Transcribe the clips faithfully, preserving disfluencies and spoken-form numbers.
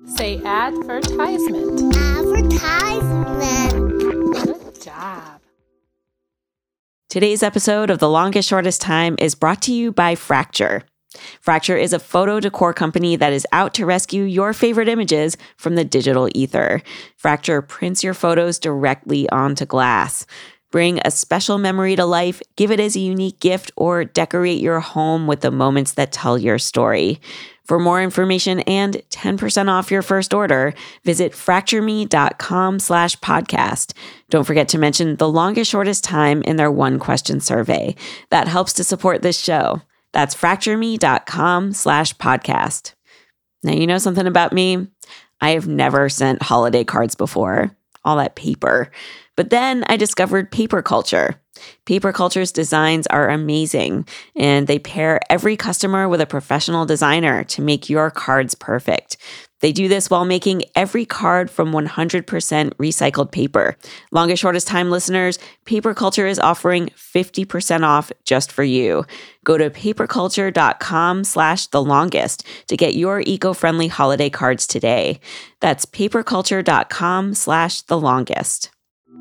Say advertisement. Advertisement. Good job. Today's episode of The Longest Shortest Time is brought to you by Fracture. Fracture is a photo decor company that is out to rescue your favorite images from the digital ether. Fracture prints your photos directly onto glass. Bring a special memory to life, give it as a unique gift, or decorate your home with the moments that tell your story. For more information and ten percent off your first order, visit fractureme.com slash podcast. Don't forget to mention The Longest Shortest Time in their one question survey. That helps to support this show. That's fractureme.com slash podcast. Now, you know something about me? I have never sent holiday cards before. All that paper. But then I discovered Paper Culture. Paper Culture's designs are amazing, and they pair every customer with a professional designer to make your cards perfect. They do this while making every card from one hundred percent recycled paper. Longest Shortest Time listeners, Paper Culture is offering fifty percent off just for you. Go to paperculture.com slash the longest to get your eco-friendly holiday cards today. That's paperculture.com slash the longest.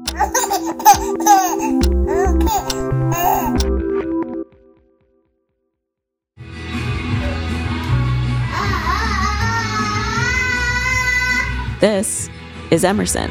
This is Emerson.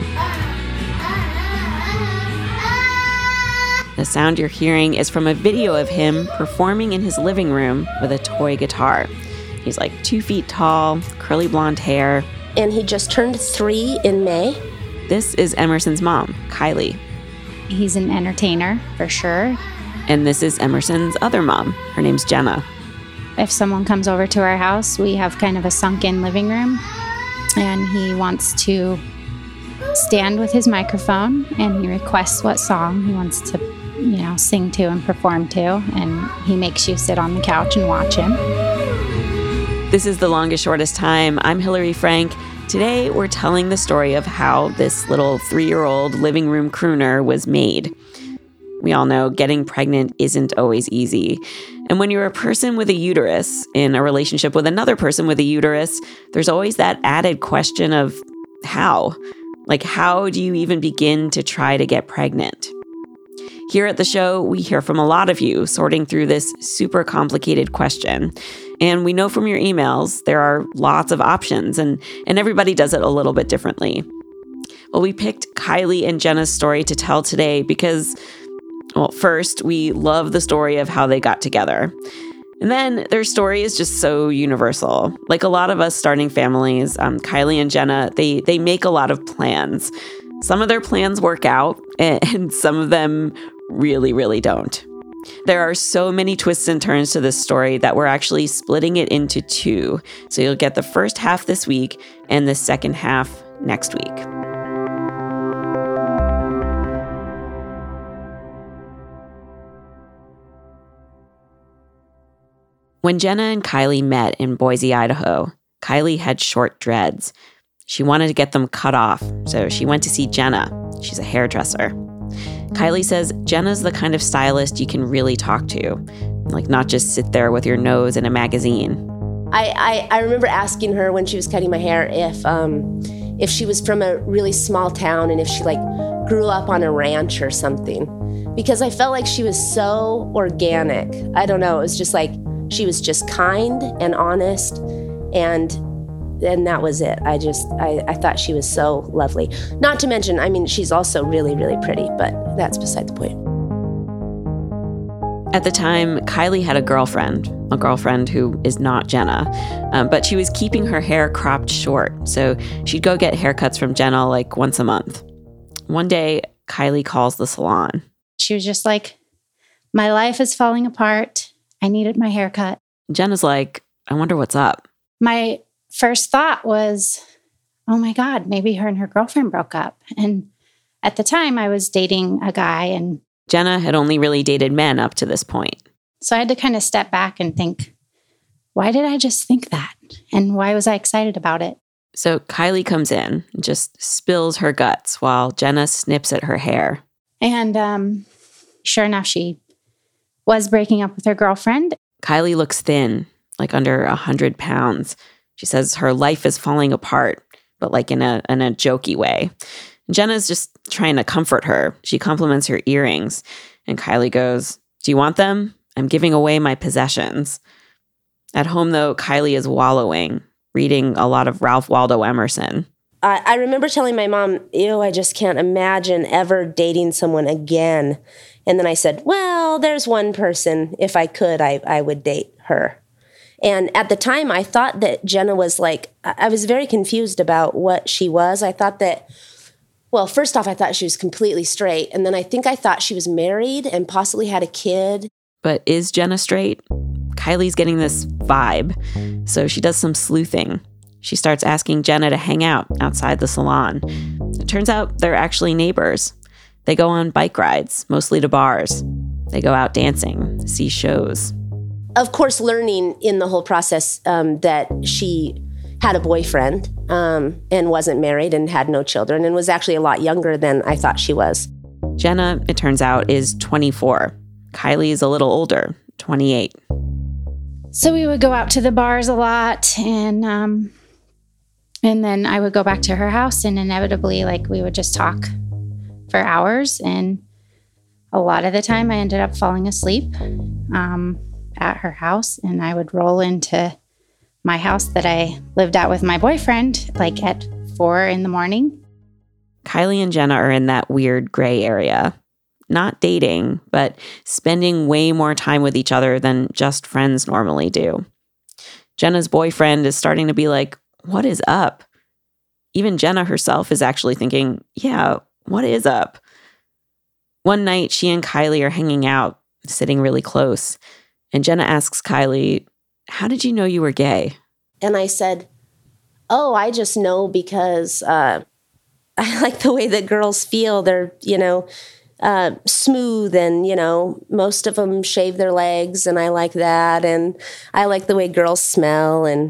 The sound you're hearing is from a video of him performing in his living room with a toy guitar. He's like two feet tall, curly blonde hair. And he just turned three in May. This is Emerson's mom, Kylie. He's an entertainer, for sure. And this is Emerson's other mom. Her name's Jenna. If someone comes over to our house, we have kind of a sunken living room. And he wants to stand with his microphone, and he requests what song he wants to, you know, sing to and perform to. And he makes you sit on the couch and watch him. This is The Longest Shortest Time. I'm Hillary Frank. Today, we're telling the story of how this little three-year-old living room crooner was made. We all know getting pregnant isn't always easy. And when you're a person with a uterus in a relationship with another person with a uterus, there's always that added question of how? Like, how do you even begin to try to get pregnant? Here at the show, we hear from a lot of you sorting through this super complicated question. And we know from your emails, there are lots of options, and, and everybody does it a little bit differently. Well, we picked Kylie and Jenna's story to tell today because, well, first, we love the story of how they got together. And then their story is just so universal. Like a lot of us starting families, um, Kylie and Jenna, they they make a lot of plans. Some of their plans work out, and, and some of them really, really don't. There are so many twists and turns to this story that we're actually splitting it into two. So you'll get the first half this week and the second half next week. When Jenna and Kylie met in Boise, Idaho, Kylie had short dreads. She wanted to get them cut off, so she went to see Jenna. She's a hairdresser. Kylie says Jenna's the kind of stylist you can really talk to, like not just sit there with your nose in a magazine. I, I, I remember asking her when she was cutting my hair if um, if she was from a really small town and if she like grew up on a ranch or something, because I felt like she was so organic. I don't know, it was just like she was just kind and honest, and and that was it. I just, I, I thought she was so lovely. Not to mention, I mean, she's also really, really pretty, but that's beside the point. At the time, Kylie had a girlfriend, a girlfriend who is not Jenna, um, but she was keeping her hair cropped short, so she'd go get haircuts from Jenna like once a month. One day, Kylie calls the salon. She was just like, my life is falling apart. I needed my haircut. Jenna's like, I wonder what's up. My first thought was, oh my God, maybe her and her girlfriend broke up. And at the time I was dating a guy, and Jenna had only really dated men up to this point. So I had to kind of step back and think, why did I just think that? And why was I excited about it? So Kylie comes in and just spills her guts while Jenna snips at her hair. And um, sure enough, she was breaking up with her girlfriend. Kylie looks thin, like under one hundred pounds. She says her life is falling apart. but like in a in a jokey way. Jenna's just trying to comfort her. She compliments her earrings, and Kylie goes, "Do you want them? I'm giving away my possessions." At home, though, Kylie is wallowing, reading a lot of Ralph Waldo Emerson. I, I remember telling my mom, ew, I just can't imagine ever dating someone again. And then I said, well, there's one person. If I could, I, I would date her. And at the time, I thought that Jenna was like, I was very confused about what she was. I thought that, well, first off, I thought she was completely straight. And then I think I thought she was married and possibly had a kid. But is Jenna straight? Kylie's getting this vibe. So she does some sleuthing. She starts asking Jenna to hang out outside the salon. It turns out they're actually neighbors. They go on bike rides, mostly to bars. They go out dancing, see shows. Of course, learning in the whole process um, that she had a boyfriend um, and wasn't married and had no children and was actually a lot younger than I thought she was. Jenna, it turns out, is twenty-four. Kylie is a little older, twenty-eight. So we would go out to the bars a lot, and um, and then I would go back to her house, and inevitably, like, we would just talk for hours. And a lot of the time, I ended up falling asleep um, at her house, and I would roll into my house that I lived at with my boyfriend, like at four in the morning. Kylie and Jenna are in that weird gray area. Not dating, but spending way more time with each other than just friends normally do. Jenna's boyfriend is starting to be like, what is up? Even Jenna herself is actually thinking, yeah, what is up? One night, she and Kylie are hanging out, sitting really close. And Jenna asks Kylie, how did you know you were gay? And I said, oh, I just know because uh, I like the way that girls feel. They're, you know, uh, smooth, and, you know, most of them shave their legs, and I like that. And I like the way girls smell, and,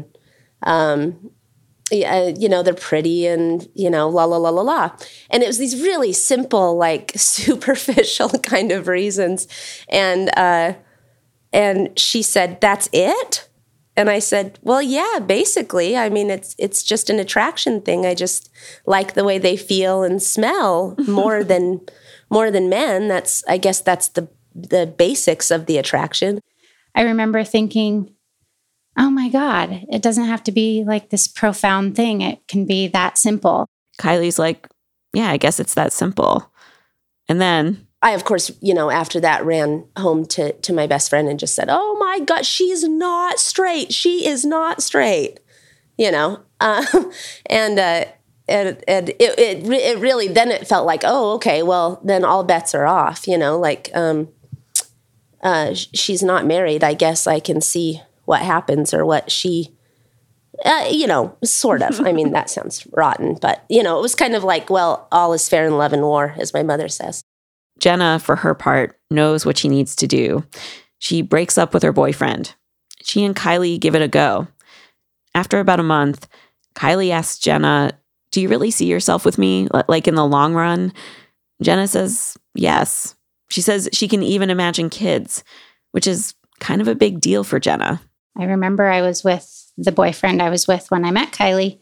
um, yeah, you know, they're pretty, and, you know, la, la, la, la, la. And it was these really simple, like, superficial kind of reasons. And, uh, and she said, that's it? And I said, well, yeah, basically. I mean, it's it's just an attraction thing. I just like the way they feel and smell more than more than men. That's, I guess that's the the basics of the attraction. I remember thinking, oh my God, it doesn't have to be like this profound thing. It can be that simple. Kylie's like, yeah, I guess it's that simple. And then I, of course, you know, after that ran home to, to my best friend and just said, oh my God, she's not straight. She is not straight, you know. Uh, and uh, and, and it, it it really, then it felt like, oh, okay, well, then all bets are off, you know, like um, uh, she's not married. I guess I can see what happens, or what she, uh, you know, sort of. I mean, that sounds rotten, but, you know, it was kind of like, well, all is fair in love and war, as my mother says. Jenna, for her part, knows what she needs to do. She breaks up with her boyfriend. She and Kylie give it a go. After about a month, Kylie asks Jenna, do you really see yourself with me, like in the long run? Jenna says yes. She says she can even imagine kids, which is kind of a big deal for Jenna. I remember I was with the boyfriend I was with when I met Kylie,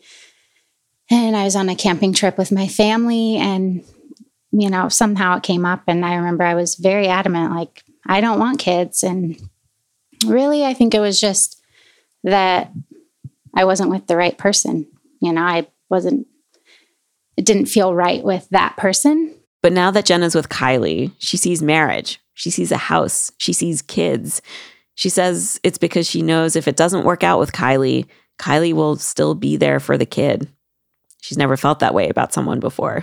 and I was on a camping trip with my family, and you know, somehow it came up, and I remember I was very adamant, like, I don't want kids. And really, I think it was just that I wasn't with the right person. You know, I wasn't, it didn't feel right with that person. But now that Jenna's with Kylie, she sees marriage. She sees a house. She sees kids. She says it's because she knows if it doesn't work out with Kylie, Kylie will still be there for the kid. She's never felt that way about someone before.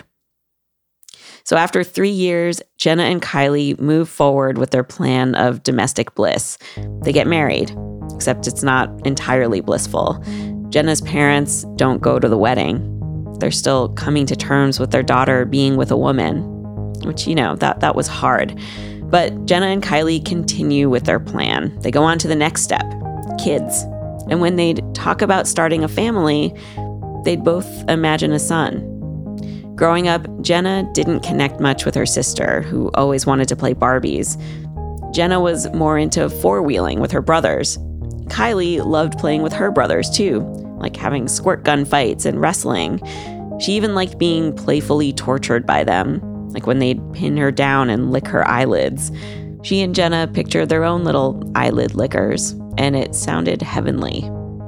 So after three years, Jenna and Kylie move forward with their plan of domestic bliss. They get married, except it's not entirely blissful. Jenna's parents don't go to the wedding. They're still coming to terms with their daughter being with a woman, which, you know, that, that was hard. But Jenna and Kylie continue with their plan. They go on to the next step, kids. And when they'd talk about starting a family, they'd both imagine a son. Growing up, Jenna didn't connect much with her sister, who always wanted to play Barbies. Jenna was more into four-wheeling with her brothers. Kylie loved playing with her brothers, too, like having squirt gun fights and wrestling. She even liked being playfully tortured by them, like when they'd pin her down and lick her eyelids. She and Jenna pictured their own little eyelid lickers, and it sounded heavenly.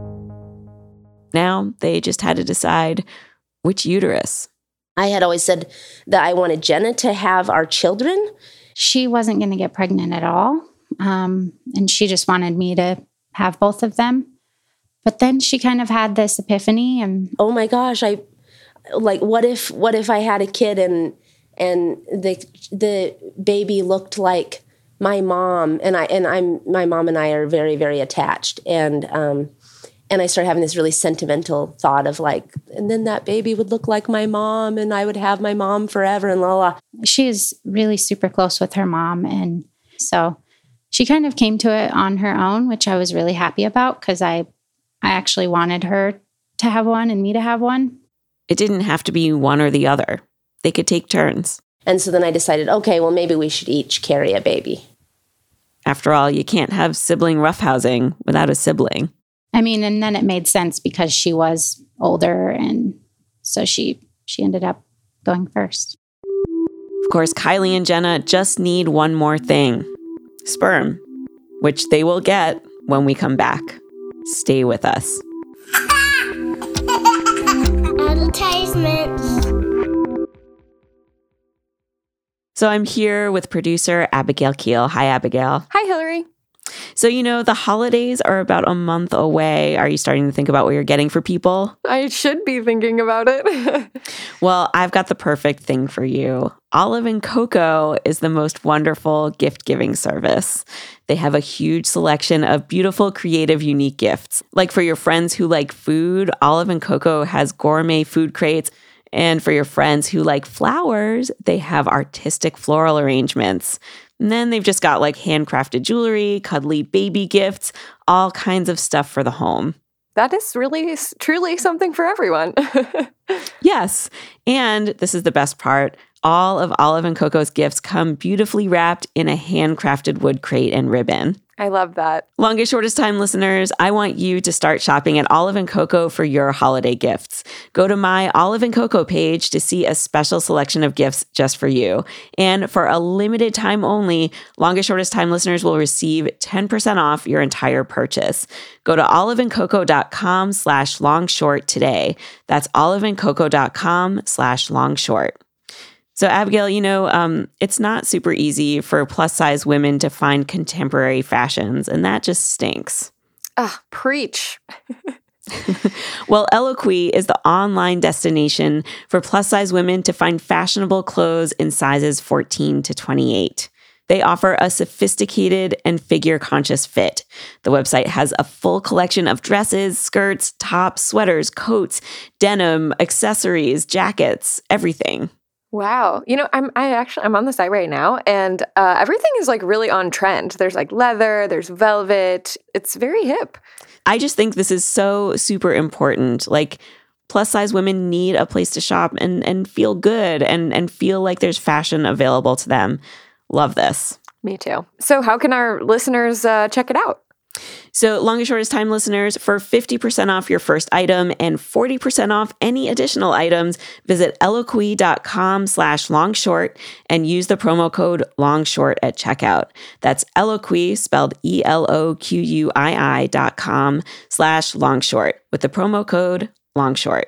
Now they just had to decide which uterus. I had always said that I wanted Jenna to have our children. She wasn't going to get pregnant at all, um, and she just wanted me to have both of them. But then she kind of had this epiphany, and oh my gosh, I like what if what if I had a kid and and the the baby looked like my mom, and I and I'm my mom and I are very very attached, and um, and I started having this really sentimental thought of like, and then that baby would look like my mom, and I would have my mom forever, and la la. She's really super close with her mom, and so she kind of came to it on her own, which I was really happy about because I I actually wanted her to have one and me to have one. It didn't have to be one or the other. They could take turns. And so then I decided, okay, well, maybe we should each carry a baby. After all, you can't have sibling roughhousing without a sibling. I mean, and then it made sense because she was older, and so she she ended up going first. Of course, Kylie and Jenna just need one more thing. Sperm, which they will get when we come back. Stay with us. Advertisements. So I'm here with producer Abigail Keel. Hi, Abigail. Hi, Hillary. So, you know, the holidays are about a month away. Are you starting to think about what you're getting for people? I should be thinking about it. Well, I've got the perfect thing for you. Olive and Coco is the most wonderful gift-giving service. They have a huge selection of beautiful, creative, unique gifts. Like for your friends who like food, Olive and Coco has gourmet food crates. And for your friends who like flowers, they have artistic floral arrangements. And then they've just got like handcrafted jewelry, cuddly baby gifts, all kinds of stuff for the home. That is really, truly something for everyone. Yes. And this is the best part. All of Olive and Coco's gifts come beautifully wrapped in a handcrafted wood crate and ribbon. I love that. Longest Shortest Time listeners, I want you to start shopping at Olive and Coco for your holiday gifts. Go to my Olive and Coco page to see a special selection of gifts just for you. And for a limited time only, Longest Shortest Time listeners will receive ten percent off your entire purchase. Go to oliveandcoco.com slash longshort today. That's oliveandcoco.com slash longshort. So, Abigail, you know, um, it's not super easy for plus-size women to find contemporary fashions, and that just stinks. Ah, preach. Well, Eloquii is the online destination for plus-size women to find fashionable clothes in sizes fourteen to twenty-eight. They offer a sophisticated and figure-conscious fit. The website has a full collection of dresses, skirts, tops, sweaters, coats, denim, accessories, jackets, everything. Wow. You know, I'm I actually I'm on the site right now, and uh, everything is like really on trend. There's like leather, there's velvet. It's very hip. I just think this is so super important. Like plus size women need a place to shop and and feel good and and feel like there's fashion available to them. Love this. Me too. So how can our listeners uh, check it out? So Longest Shortest Time listeners, for fifty percent off your first item and forty percent off any additional items, visit eloquii.com slash longshort and use the promo code longshort at checkout. That's Eloquii, spelled E L O Q U I I dot com slash longshort with the promo code longshort.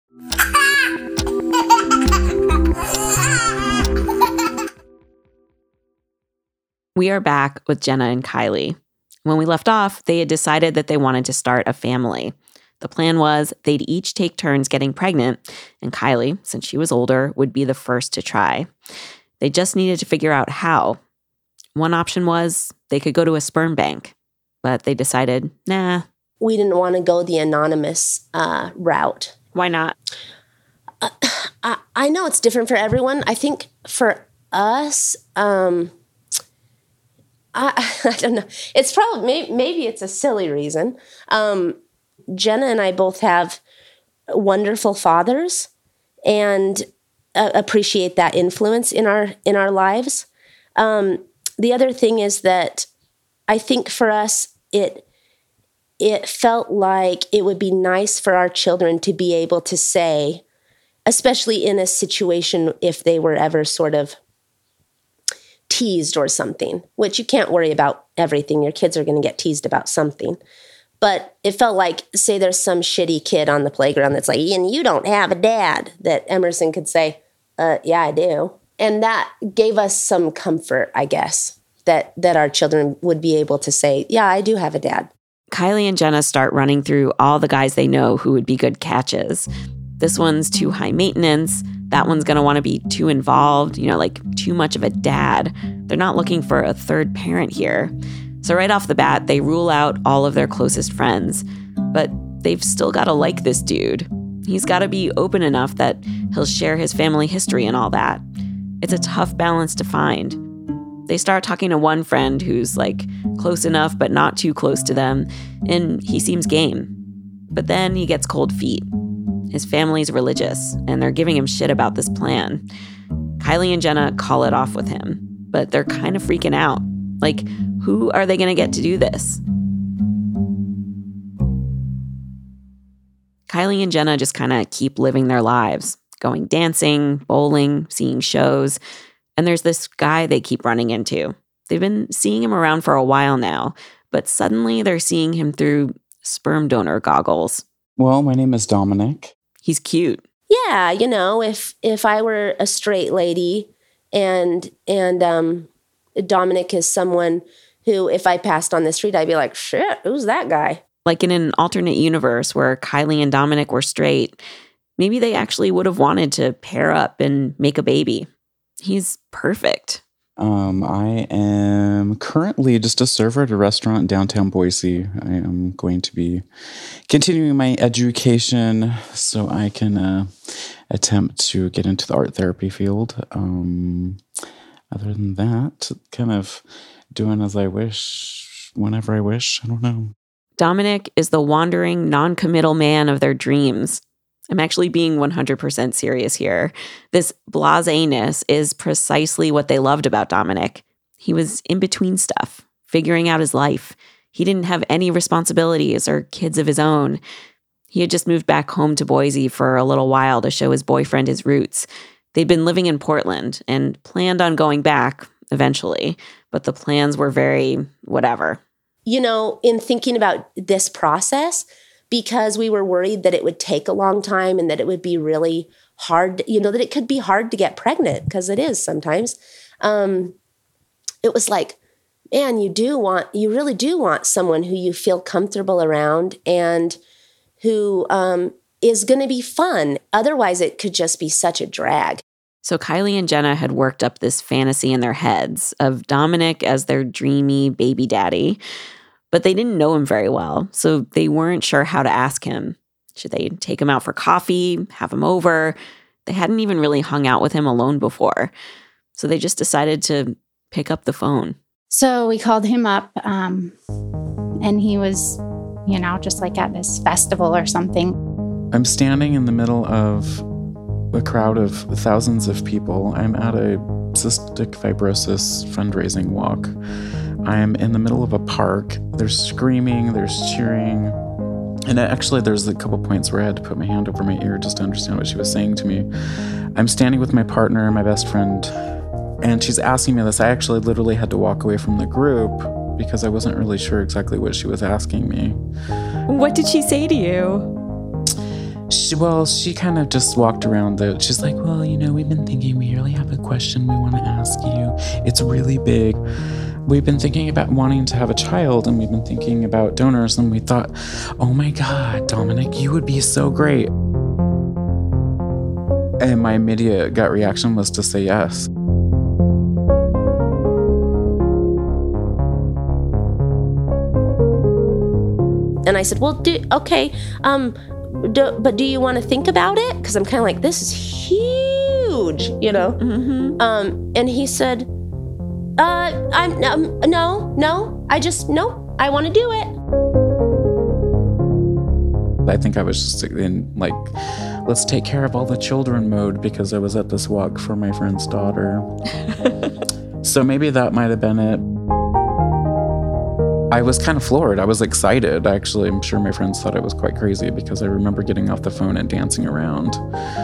We are back with Jenna and Kylie. When we left off, they had decided that they wanted to start a family. The plan was they'd each take turns getting pregnant, and Kylie, since she was older, would be the first to try. They just needed to figure out how. One option was they could go to a sperm bank, but they decided, nah. We didn't want to go the anonymous uh, route. Why not? Uh, I, I know it's different for everyone. I think for us... Um, I, I don't know. It's probably, maybe, maybe it's a silly reason. Um, Jenna and I both have wonderful fathers and uh, appreciate that influence in our, in our lives. Um, the other thing is that I think for us, it, it felt like it would be nice for our children to be able to say, especially in a situation if they were ever sort of teased or something, which you can't worry about everything. Your kids are going to get teased about something. But it felt like, say there's some shitty kid on the playground that's like, and you don't have a dad, that Emerson could say, uh, yeah, I do. And that gave us some comfort, I guess, that that our children would be able to say, yeah, I do have a dad. Kylie and Jenna start running through all the guys they know who would be good catches. This one's too high maintenance. That one's going to want to be too involved, you know, like too much of a dad. They're not looking for a third parent here. So right off the bat, they rule out all of their closest friends. But they've still got to like this dude. He's got to be open enough that he'll share his family history and all that. It's a tough balance to find. They start talking to one friend who's like close enough but not too close to them, and he seems game. But then he gets cold feet. His family's religious, and they're giving him shit about this plan. Kylie and Jenna call it off with him, but they're kind of freaking out. Like, who are they going to get to do this? Kylie and Jenna just kind of keep living their lives, going dancing, bowling, seeing shows. And there's this guy they keep running into. They've been seeing him around for a while now, but suddenly they're seeing him through sperm donor goggles. Well, my name is Dominic. He's cute. Yeah, you know, if if I were a straight lady and and um, Dominic is someone who, if I passed on the street, I'd be like, shit, who's that guy? Like in an alternate universe where Kylie and Dominic were straight, maybe they actually would have wanted to pair up and make a baby. He's perfect. Um, I am currently just a server at a restaurant in downtown Boise. I am going to be continuing my education so I can uh, attempt to get into the art therapy field. Um, other than that, kind of doing as I wish, whenever I wish. I don't know. Dominic is the wandering, non-committal man of their dreams. I'm actually being one hundred percent serious here. This blasé-ness is precisely what they loved about Dominic. He was in between stuff, figuring out his life. He didn't have any responsibilities or kids of his own. He had just moved back home to Boise for a little while to show his boyfriend his roots. They'd been living in Portland and planned on going back eventually, but the plans were very whatever. You know, in thinking about this process, because we were worried that it would take a long time and that it would be really hard, you know, that it could be hard to get pregnant, because it is sometimes. Um, it was like, man, you do want, you really do want someone who you feel comfortable around and who um, is going to be fun. Otherwise, it could just be such a drag. So Kylie and Jenna had worked up this fantasy in their heads of Dominic as their dreamy baby daddy. But they didn't know him very well, so they weren't sure how to ask him. Should they take him out for coffee, have him over? They hadn't even really hung out with him alone before. So they just decided to pick up the phone. So we called him up, um, and he was, you know, just like at this festival or something. I'm standing in the middle of a crowd of thousands of people. I'm at a cystic fibrosis fundraising walk. I'm in the middle of a park. There's screaming, there's cheering. And actually, there's a couple points where I had to put my hand over my ear just to understand what she was saying to me. I'm standing with my partner, my best friend, and she's asking me this. I actually literally had to walk away from the group because I wasn't really sure exactly what she was asking me. What did she say to you? She, well, she kind of just walked around the, she's like, well, you know, we've been thinking, we really have a question we want to ask you. It's really big. We've been thinking about wanting to have a child, and we've been thinking about donors, and we thought, oh my God, Dominic, you would be so great. And my immediate gut reaction was to say yes. And I said, well, do, okay, um, do, but do you want to think about it? Because I'm kind of like, this is huge, you know? Mm-hmm. Um, and he said, uh, I'm, um, no, no, I just, no, I want to do it. I think I was just in, like, let's take care of all the children mode because I was at this walk for my friend's daughter. So maybe that might have been it. I was kind of floored. I was excited. Actually, I'm sure my friends thought I was quite crazy because I remember getting off the phone and dancing around.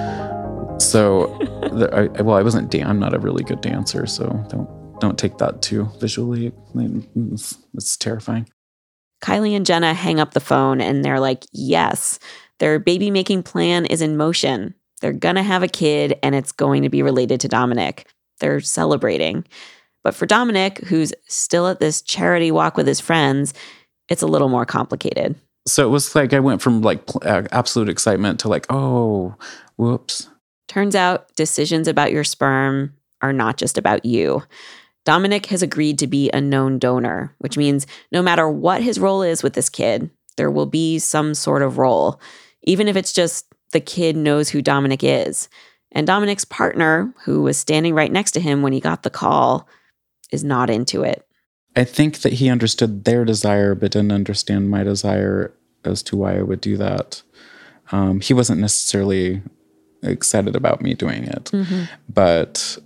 So, the, I, well, I wasn't. Dan- I'm not a really good dancer, so don't don't take that too visually. It's, it's terrifying. Kylie and Jenna hang up the phone and they're like, yes, their baby making plan is in motion. They're gonna have a kid and it's going to be related to Dominic. They're celebrating. But for Dominic, who's still at this charity walk with his friends, it's a little more complicated. So it was like I went from like pl- absolute excitement to like, oh, whoops. Turns out decisions about your sperm are not just about you. Dominic has agreed to be a known donor, which means no matter what his role is with this kid, there will be some sort of role, even if it's just the kid knows who Dominic is. And Dominic's partner, who was standing right next to him when he got the call, is not into it. I think that he understood their desire, but didn't understand my desire as to why I would do that. Um, he wasn't necessarily excited about me doing it, mm-hmm. but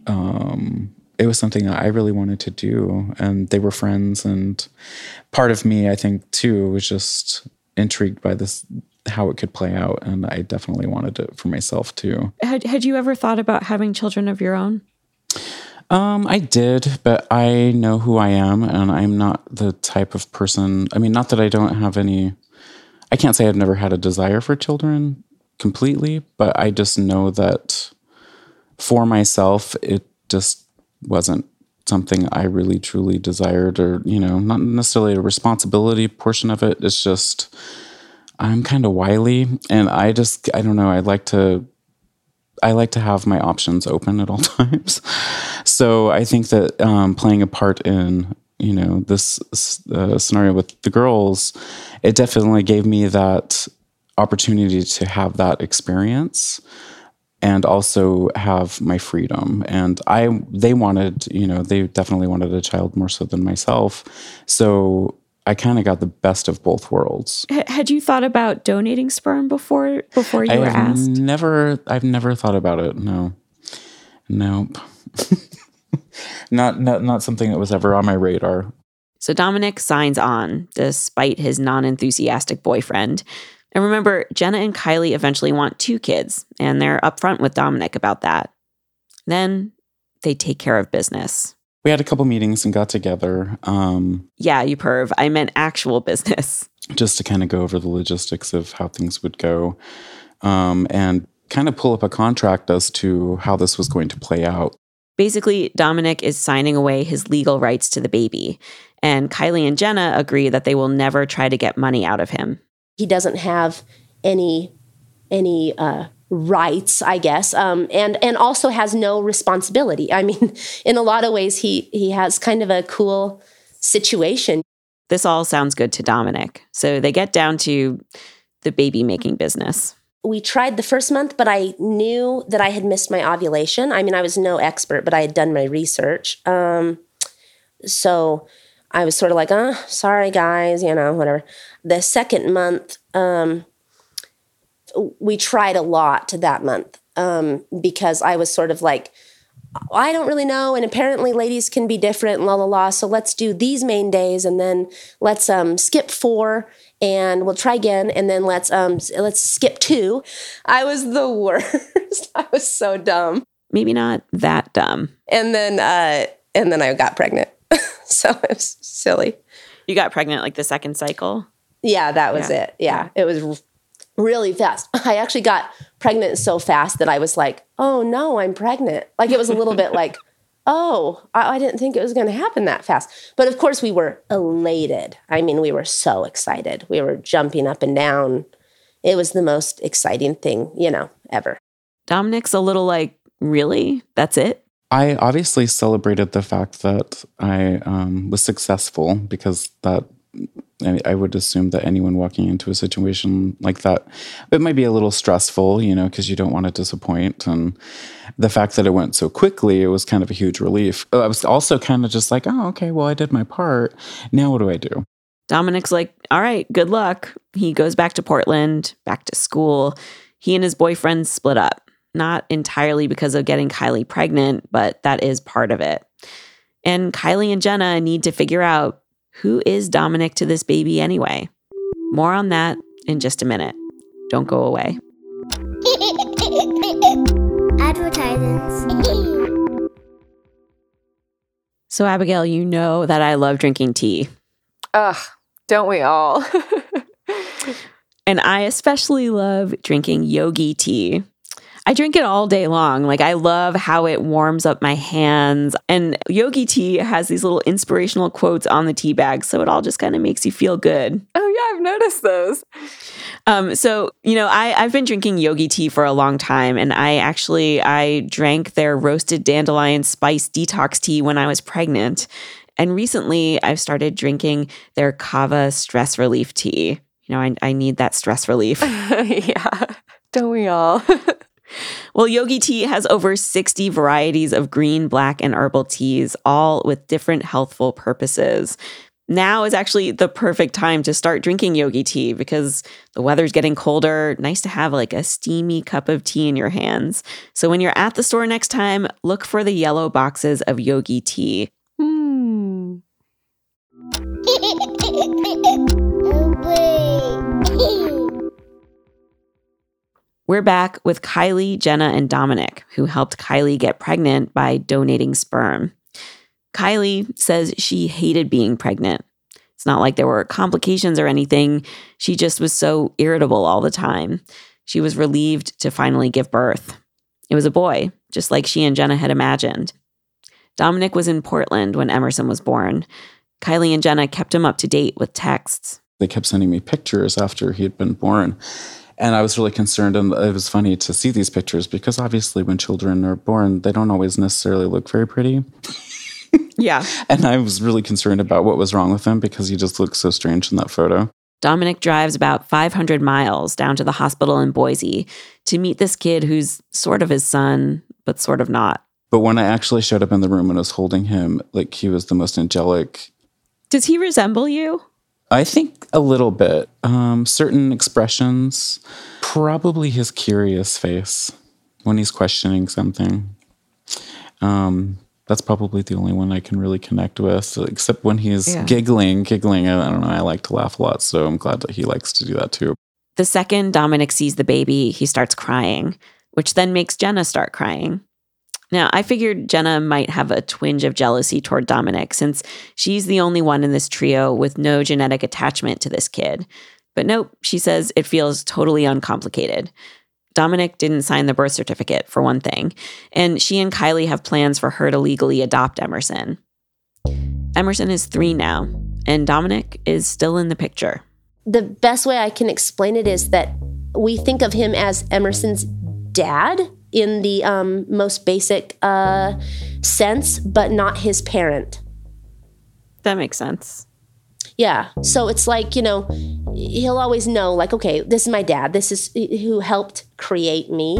um, it was something that I really wanted to do. And they were friends. And part of me, I think, too, was just intrigued by this, how it could play out. And I definitely wanted it for myself, too. Had, had you ever thought about having children of your own? Um, I did, but I know who I am, and I'm not the type of person. I mean, not that I don't have any, I can't say I've never had a desire for children completely, but I just know that for myself, it just wasn't something I really truly desired, or, you know, not necessarily a responsibility portion of it. It's just, I'm kind of wily, and I just, I don't know, I like to, I like to have my options open at all times. So I think that um, playing a part in, you know, this uh, scenario with the girls, it definitely gave me that opportunity to have that experience and also have my freedom. And I, they wanted, you know, they definitely wanted a child more so than myself. So I kind of got the best of both worlds. H- had you thought about donating sperm before before you I were have asked? Never, I've never thought about it. No, nope. not, not, not something that was ever on my radar. So Dominic signs on, despite his non-enthusiastic boyfriend. And remember, Jenna and Kylie eventually want two kids, and they're upfront with Dominic about that. Then they take care of business. We had a couple meetings and got together. Um, yeah, you perv. I meant actual business. Just to kind of go over the logistics of how things would go, um, and kind of pull up a contract as to how this was going to play out. Basically, Dominic is signing away his legal rights to the baby, and Kylie and Jenna agree that they will never try to get money out of him. He doesn't have any any uh, rights, I guess, um, and and also has no responsibility. I mean, in a lot of ways, he he has kind of a cool situation. This all sounds good to Dominic, so they get down to the baby making business. We tried the first month, but I knew that I had missed my ovulation. I mean, I was no expert, but I had done my research. Um, so I was sort of like, oh, sorry, guys, you know, whatever. The second month, um, we tried a lot that month um, because I was sort of like, I don't really know, and apparently ladies can be different, la, la, la, so let's do these main days, and then let's um, skip four, and we'll try again, and then let's um, let's skip two. I was the worst. I was so dumb. Maybe not that dumb. And then, uh, and then I got pregnant, so it was silly. You got pregnant like the second cycle? Yeah, that was yeah. it. Yeah, it was really fast. I actually got pregnant so fast that I was like, oh no, I'm pregnant. Like it was a little bit like, oh, I, I didn't think it was going to happen that fast. But of course we were elated. I mean, we were so excited. We were jumping up and down. It was the most exciting thing, you know, ever. Dominic's a little like, really? That's it? I obviously celebrated the fact that I um, was successful, because that, I would assume that anyone walking into a situation like that, it might be a little stressful, you know, because you don't want to disappoint. And the fact that it went so quickly, it was kind of a huge relief. I was also kind of just like, oh, okay, well, I did my part. Now what do I do? Dominic's like, all right, good luck. He goes back to Portland, back to school. He and his boyfriend split up, not entirely because of getting Kylie pregnant, but that is part of it. And Kylie and Jenna need to figure out Who is Dominic to this baby anyway? More on that in just a minute. Don't go away. Advertisements. So, Abigail, you know that I love drinking tea. Ugh, don't we all? And I especially love drinking yogi tea. I drink it all day long. Like, I love how it warms up my hands. And yogi tea has these little inspirational quotes on the tea bag, so it all just kind of makes you feel good. Oh, yeah, I've noticed those. Um, so, you know, I, I've been drinking yogi tea for a long time, and I actually, I drank their roasted dandelion spice detox tea when I was pregnant. And recently, I've started drinking their kava stress relief tea. You know, I, I need that stress relief. Yeah, don't we all? Well, yogi tea has over sixty varieties of green, black, and herbal teas, all with different healthful purposes. Now is actually the perfect time to start drinking yogi tea because the weather's getting colder. Nice to have like a steamy cup of tea in your hands. So when you're at the store next time, look for the yellow boxes of yogi tea. Hmm. We're back with Kylie, Jenna, and Dominic, who helped Kylie get pregnant by donating sperm. Kylie says she hated being pregnant. It's not like there were complications or anything. She just was so irritable all the time. She was relieved to finally give birth. It was a boy, just like she and Jenna had imagined. Dominic was in Portland when Emerson was born. Kylie and Jenna kept him up to date with texts. They kept sending me pictures after he had been born. And I was really concerned, and it was funny to see these pictures because obviously when children are born, they don't always necessarily look very pretty. Yeah. And I was really concerned about what was wrong with him because he just looked so strange in that photo. Dominic drives about five hundred miles down to the hospital in Boise to meet this kid who's sort of his son, but sort of not. But when I actually showed up in the room and was holding him, like he was the most angelic. Does he resemble you? I think a little bit. Um, certain expressions, probably his curious face when he's questioning something. Um, that's probably the only one I can really connect with, except when he's yeah. giggling, giggling. I don't know. I like to laugh a lot, so I'm glad that he likes to do that too. The second Dominic sees the baby, he starts crying, which then makes Jenna start crying. Now, I figured Jenna might have a twinge of jealousy toward Dominic since she's the only one in this trio with no genetic attachment to this kid. But nope, she says it feels totally uncomplicated. Dominic didn't sign the birth certificate, for one thing, and she and Kylie have plans for her to legally adopt Emerson. Emerson is three now, and Dominic is still in the picture. The best way I can explain it is that we think of him as Emerson's dad in the um, most basic uh, sense, but not his parent. That makes sense. Yeah. So it's like, you know, he'll always know, like, okay, this is my dad. This is who helped create me.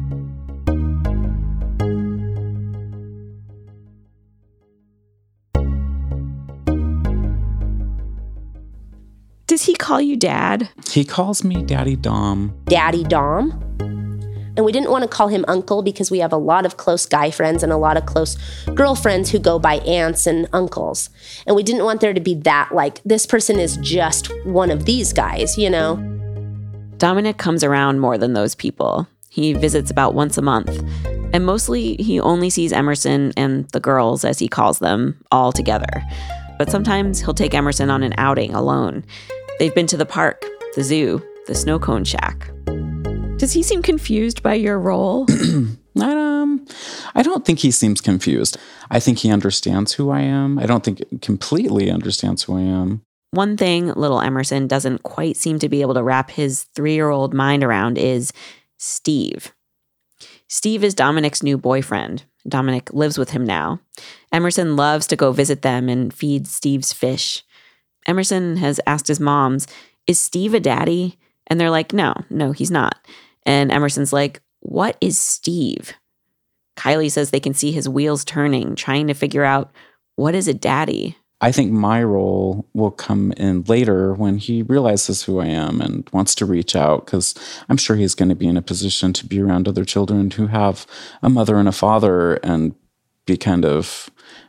Does he call you dad? He calls me Daddy Dom. Daddy Dom. And we didn't want to call him uncle because we have a lot of close guy friends and a lot of close girlfriends who go by aunts and uncles. And we didn't want there to be that, like, this person is just one of these guys, you know? Dominic comes around more than those people. He visits about once a month. And mostly he only sees Emerson and the girls, as he calls them, all together. But sometimes he'll take Emerson on an outing alone. They've been to the park, the zoo, the snow cone shack. Does he seem confused by your role? um, I don't think he seems confused. I think he understands who I am. I don't think he completely understands who I am. One thing little Emerson doesn't quite seem to be able to wrap his three-year-old mind around is Steve. Steve is Dominic's new boyfriend. Dominic lives with him now. Emerson loves to go visit them and feed Steve's fish. Emerson has asked his moms, is Steve a daddy? And they're like, no, no, he's not. And Emerson's like, what is Steve? Kylie says they can see his wheels turning, trying to figure out, what is a daddy? I think my role will come in later when he realizes who I am and wants to reach out, because I'm sure he's going to be in a position to be around other children who have a mother and a father and be kind of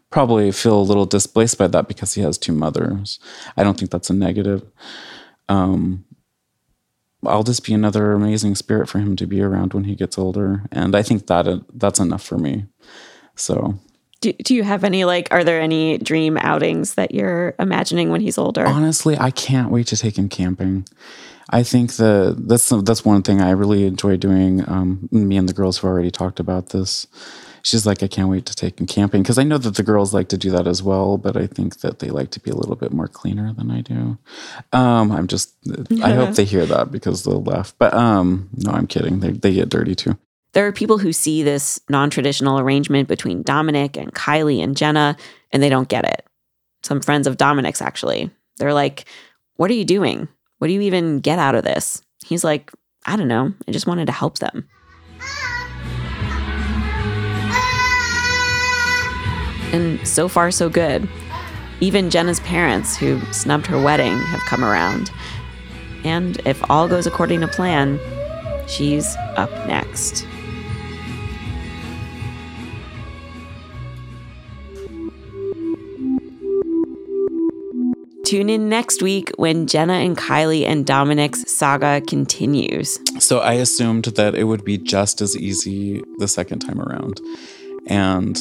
probably feel a little displaced by that because he has two mothers. I don't think that's a negative. Um, I'll just be another amazing spirit for him to be around when he gets older. And I think that uh, that's enough for me. So... Do, do you have any, like, are there any dream outings that you're imagining when he's older? Honestly, I can't wait to take him camping. I think the that's that's one thing I really enjoy doing. Um, me and the girls have already talked about this. She's like, I can't wait to take him camping, because I know that the girls like to do that as well, but I think that they like to be a little bit more cleaner than I do. Um, I'm just, I hope they hear that because they'll laugh. But um, no, I'm kidding. They they get dirty too. There are people who see this non-traditional arrangement between Dominic and Kylie and Jenna, and they don't get it. Some friends of Dominic's, actually. They're like, what are you doing? What do you even get out of this? He's like, I don't know. I just wanted to help them. And so far, so good. Even Jenna's parents, who snubbed her wedding, have come around. And if all goes according to plan, she's up next. Tune in next week when Jenna and Kylie and Dominic's saga continues. So I assumed that it would be just as easy the second time around. And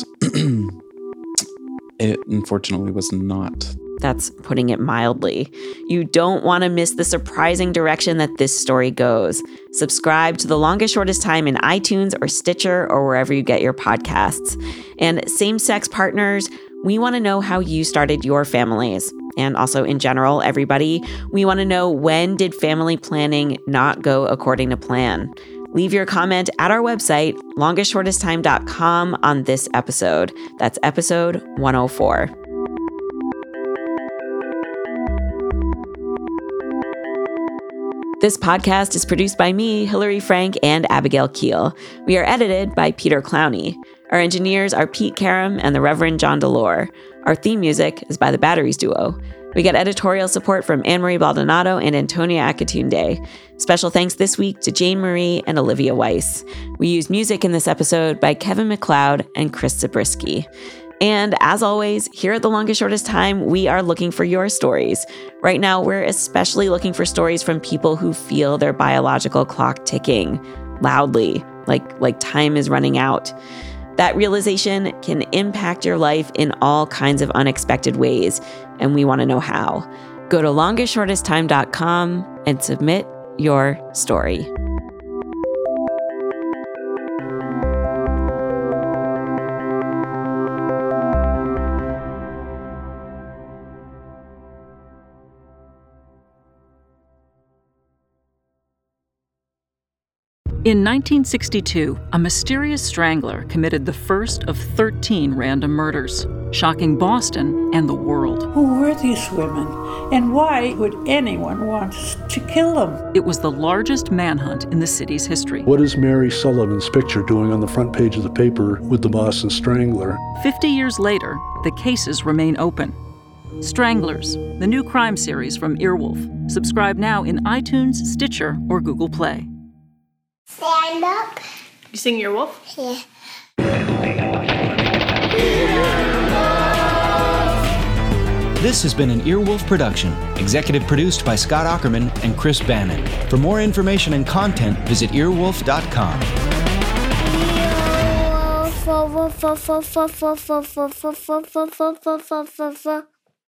it unfortunately was not. That's putting it mildly. You don't want to miss the surprising direction that this story goes. Subscribe to The Longest Shortest Time in iTunes or Stitcher or wherever you get your podcasts. And same-sex partners, we want to know how you started your families. And also in general, everybody, we want to know, when did family planning not go according to plan? Leave your comment at our website, longest shortest time dot com, on this episode. That's episode one oh four. This podcast is produced by me, Hillary Frank, and Abigail Keel. We are edited by Peter Clowney. Our engineers are Pete Karam and the Reverend John Delore. Our theme music is by the Batteries Duo. We get editorial support from Anne-Marie Baldonado and Antonia Akatunde. Special thanks this week to Jane Marie and Olivia Weiss. We use music in this episode by Kevin MacLeod and Chris Zabriskie. And as always, here at The Longest Shortest Time, we are looking for your stories. Right now, we're especially looking for stories from people who feel their biological clock ticking loudly, like, like time is running out. That realization can impact your life in all kinds of unexpected ways, and we want to know how. Go to longest shortest time dot com and submit your story. In nineteen sixty-two, a mysterious strangler committed the first of thirteen random murders, shocking Boston and the world. Who were these women, and why would anyone want to kill them? It was the largest manhunt in the city's history. What is Mary Sullivan's picture doing on the front page of the paper with the Boston Strangler? Fifty years later, the cases remain open. Stranglers, the new crime series from Earwolf. Subscribe now in iTunes, Stitcher, or Google Play. Stand up. You sing Earwolf? Yeah. This has been an Earwolf production, executive produced by Scott Aukerman and Chris Bannon. For more information and content, visit earwolf dot com. Earwolf.